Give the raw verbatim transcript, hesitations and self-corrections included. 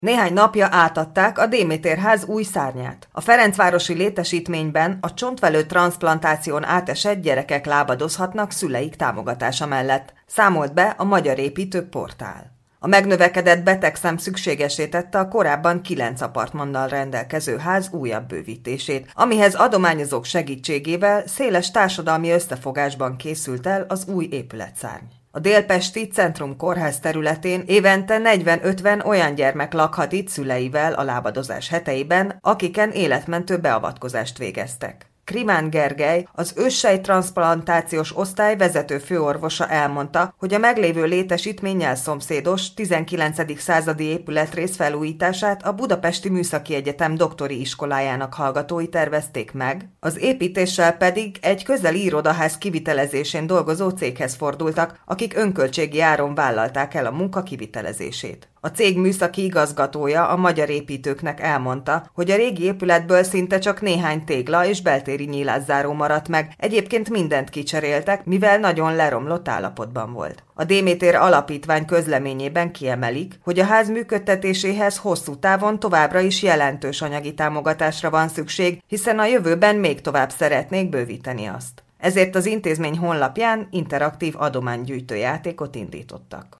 Néhány napja átadták a Déméter-ház új szárnyát. A Ferencvárosi létesítményben a csontvelő transzplantáción átesett gyerekek lábadozhatnak szüleik támogatása mellett, számolt be a Magyar Építők portál. A megnövekedett betegszám szükségessé tette a korábban kilenc apartmannal rendelkező ház újabb bővítését, amihez adományozók segítségével széles társadalmi összefogásban készült el az új épületszárny. A délpesti Centrum Kórház területén évente negyven-ötven olyan gyermek lakhat itt szüleivel a lábadozás heteiben, akiken életmentő beavatkozást végeztek. Krimán Gergely, az őssejttranszplantációs osztály vezető főorvosa elmondta, hogy a meglévő létesítménnyel szomszédos tizenkilencedik századi épületrész felújítását a Budapesti Műszaki Egyetem doktori iskolájának hallgatói tervezték meg, az építéssel pedig egy közeli irodaház kivitelezésén dolgozó céghez fordultak, akik önköltségi áron vállalták el a munka kivitelezését. A cég műszaki igazgatója a Magyar Építőknek elmondta, hogy a régi épületből szinte csak néhány tégla és beltéri nyílászáró maradt meg, egyébként mindent kicseréltek, mivel nagyon leromlott állapotban volt. A Déméter Alapítvány közleményében kiemelik, hogy a ház működtetéséhez hosszú távon továbbra is jelentős anyagi támogatásra van szükség, hiszen a jövőben még tovább szeretnék bővíteni azt. Ezért az intézmény honlapján interaktív adománygyűjtő játékot indítottak.